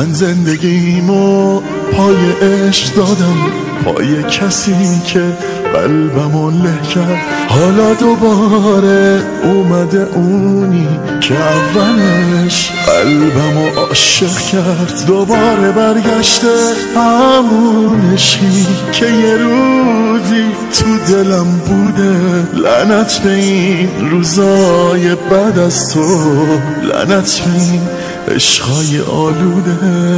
من زندگیمو پای عشق دادم، پای کسی که قلبمو له کرد. حالا دوباره اومده اونی که اولش قلبمو عاشق کرد. دوباره برگشته همون عشقی که یه روزی تو دلم بوده. لعنت به این روزای بعد از تو، لعنت به این عشقای آلوده.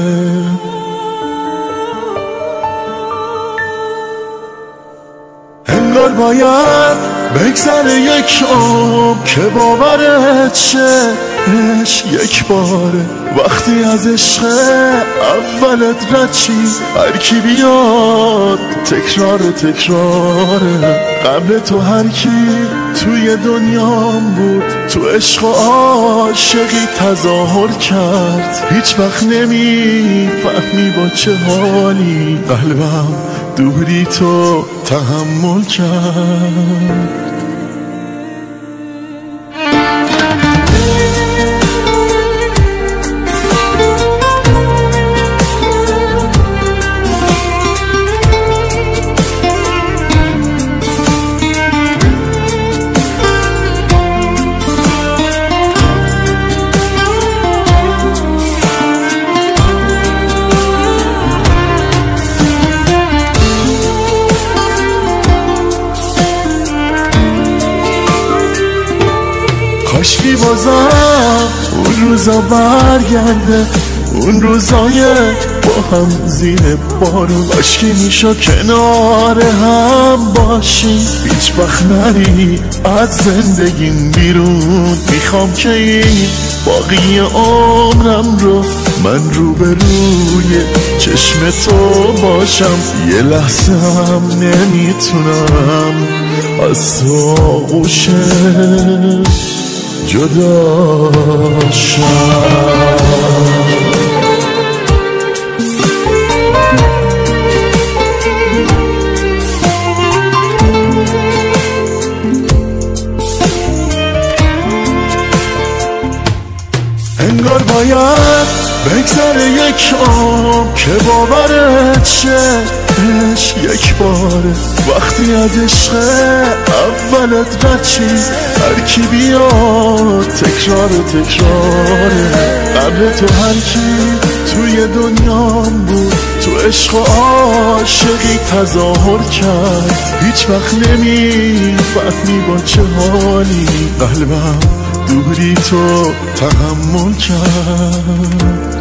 انگار باید بگذره یک عمر که باورت شه عشق یک باره. وقتی از عشق اولت رد چی، هر کی بیاد تکراره. قبل تو هر کی توی دنیام بود، تو عشق و عاشقی تظاهر کرد. هیچ وقت نمیفهمی با چه حالی قلبم دوری تو تحمل کرد. کاشکی بازم اون روزا برگرده، اون روزای با هم زیر بارون. کاشکی میشا کنار هم باشی، هیچ وقت نری از زندگیم بیرون. میخوام که این باقی عمرم رو من روبروی چشم تو باشم. یه لحظه هم نمیتونم از تو آغوشم جدا شم. انگار باید بگذره یک عمر که باورت شه عشق یک باره. وقتی از عشق اولت رد چی، هر کی بیاد تکراره. قبل تو هر کی توی دنیام بود، تو عشق و عاشقی تظاهر کرد. هیچ وقت نمیفهمی با چه حالی قلبم دوری تو تحمل کرد.